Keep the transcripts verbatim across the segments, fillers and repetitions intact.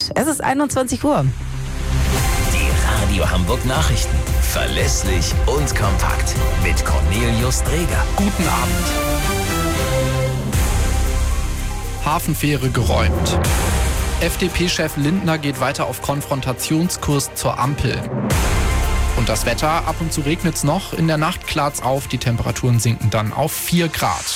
Zeit. Es ist einundzwanzig Uhr. Die Radio Hamburg Nachrichten. Verlässlich und kompakt. Mit Cornelius Dreger. Guten Abend. Hafenfähre geräumt. F D P-Chef Lindner geht weiter auf Konfrontationskurs zur Ampel. Und das Wetter, ab und zu regnet es noch, in der Nacht klart's auf, die Temperaturen sinken dann auf vier Grad.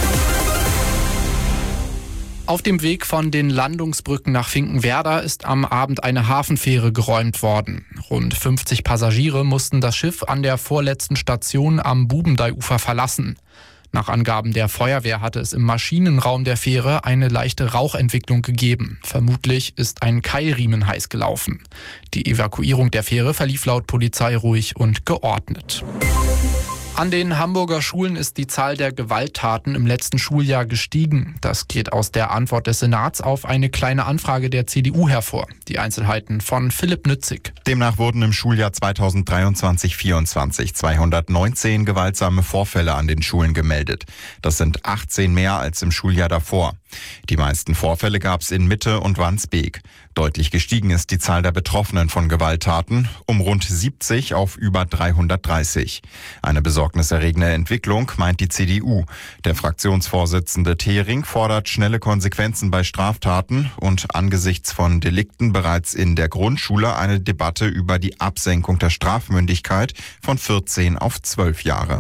Auf dem Weg von den Landungsbrücken nach Finkenwerder ist am Abend eine Hafenfähre geräumt worden. Rund fünfzig Passagiere mussten das Schiff an der vorletzten Station am Bubendeiufer verlassen. Nach Angaben der Feuerwehr hatte es im Maschinenraum der Fähre eine leichte Rauchentwicklung gegeben. Vermutlich ist ein Keilriemen heiß gelaufen. Die Evakuierung der Fähre verlief laut Polizei ruhig und geordnet. An den Hamburger Schulen ist die Zahl der Gewalttaten im letzten Schuljahr gestiegen. Das geht aus der Antwort des Senats auf eine kleine Anfrage der C D U hervor. Die Einzelheiten von Philipp Nützig. Demnach wurden im Schuljahr zweitausenddreiundzwanzig vierundzwanzig zweihundertneunzehn gewaltsame Vorfälle an den Schulen gemeldet. Das sind achtzehn mehr als im Schuljahr davor. Die meisten Vorfälle gab es in Mitte und Wandsbek. Deutlich gestiegen ist die Zahl der Betroffenen von Gewalttaten um rund siebzig auf über dreihundertdreißig. Eine besorgniserregende Entwicklung, meint die C D U. Der Fraktionsvorsitzende Thering fordert schnelle Konsequenzen bei Straftaten und angesichts von Delikten bereits in der Grundschule eine Debatte über die Absenkung der Strafmündigkeit von vierzehn auf zwölf Jahre.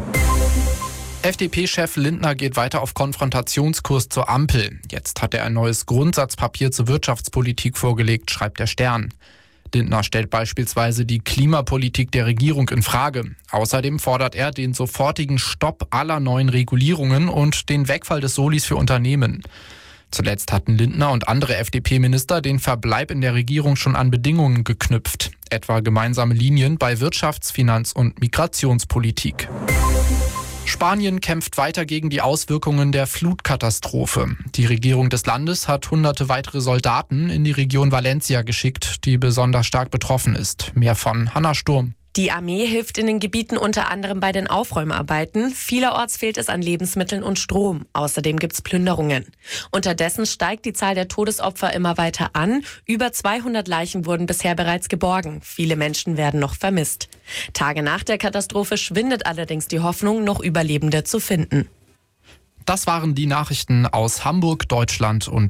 F D P-Chef Lindner geht weiter auf Konfrontationskurs zur Ampel. Jetzt hat er ein neues Grundsatzpapier zur Wirtschaftspolitik vorgelegt, schreibt der Stern. Lindner stellt beispielsweise die Klimapolitik der Regierung in Frage. Außerdem fordert er den sofortigen Stopp aller neuen Regulierungen und den Wegfall des Solis für Unternehmen. Zuletzt hatten Lindner und andere F D P-Minister den Verbleib in der Regierung schon an Bedingungen geknüpft, etwa gemeinsame Linien bei Wirtschafts-, Finanz- und Migrationspolitik. Spanien kämpft weiter gegen die Auswirkungen der Flutkatastrophe. Die Regierung des Landes hat hunderte weitere Soldaten in die Region Valencia geschickt, die besonders stark betroffen ist. Mehr von Hanna Sturm. Die Armee hilft in den Gebieten unter anderem bei den Aufräumarbeiten. Vielerorts fehlt es an Lebensmitteln und Strom. Außerdem gibt es Plünderungen. Unterdessen steigt die Zahl der Todesopfer immer weiter an. Über zweihundert Leichen wurden bisher bereits geborgen. Viele Menschen werden noch vermisst. Tage nach der Katastrophe schwindet allerdings die Hoffnung, noch Überlebende zu finden. Das waren die Nachrichten aus Hamburg, Deutschland und